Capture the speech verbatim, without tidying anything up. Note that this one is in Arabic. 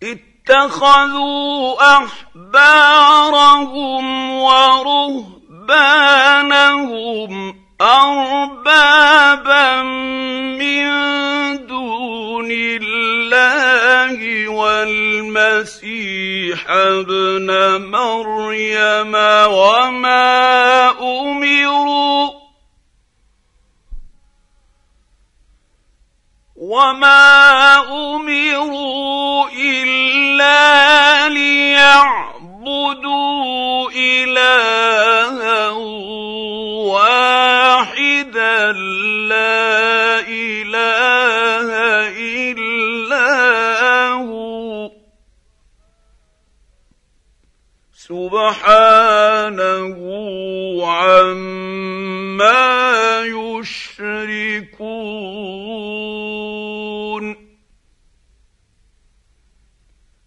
اتخذوا أحبارهم ورهبانهم أربابا من دون الله والمسيح ابن مريم وما أمروا وما أمروا إلا ليعبدوا إلها واحدا لا إله إلا هو سبحانه عما